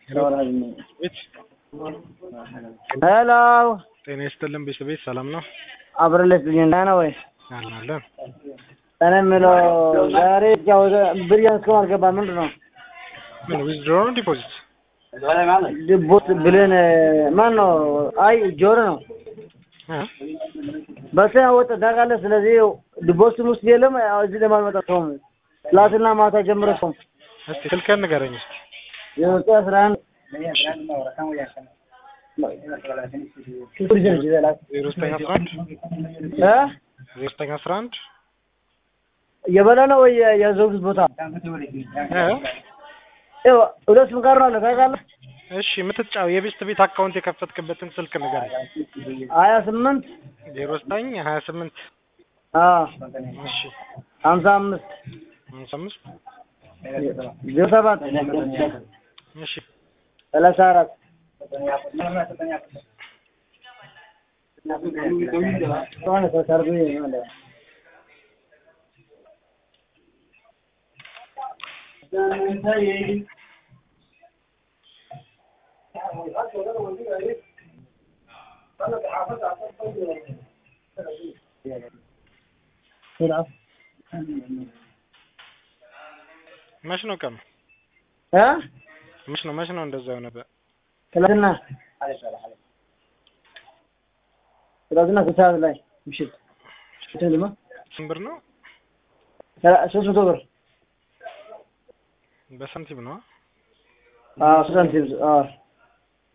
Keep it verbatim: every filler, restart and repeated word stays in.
Hello. ጤና ይስጥልን ቤተሰቤት ሰላም ነው? አብረለስ ልኝና ነው ወይ? አላለ እኔ የምለው ዛሬ ያው ብሪያን እስካሁን አልገባም። ምንድን ነው? ምን ዊዝድሮው ነው ዲፖዚት? ዲፖዚት ብለን ማን ነው? አይ ጆሮ ነው። እ በሰው ወጣ ዳጋለ ስለዚህ ዲፖዚት ውስጥ የለም። እዚህ ለማልመጣ ሰው ትላንትና ማታ ጀምሮ ሰው እስቲ ስልክህን ንገረኝ እስቲ። የወጣ አስራ አንድ ዜሮ ዘጠኝ አስራ አንድ እ ዜሮ ዘጠኝ አስራ አንድ የበላ ነው ወይ ያዘውት ቦታ እ እው ሁለቱም ጋር ነው ታውቃለህ? እሺ የምትጫው የቤስት ቤት አካውንት የከፈትክበትን ስልክ ንገረኝ። ሀያ ስምንት ዜሮ ዘጠኝ ሀያ ስምንት አዎ እሺ ሀምሳ አምስት ሀምሳ አምስት ዜሮ ሰባት እሺ ሰላሳ አራት መች ነው ቀኑ? እ መች ነው መች ነው እንደዛው ነበር? ትላንትና ትላንትና ከሰዓት ላይ ምሽት ትልማ ስንት ብር ነው? ሶስት መቶ ብር በሳንቲም ነው? አዎ ሳንቲም አዎ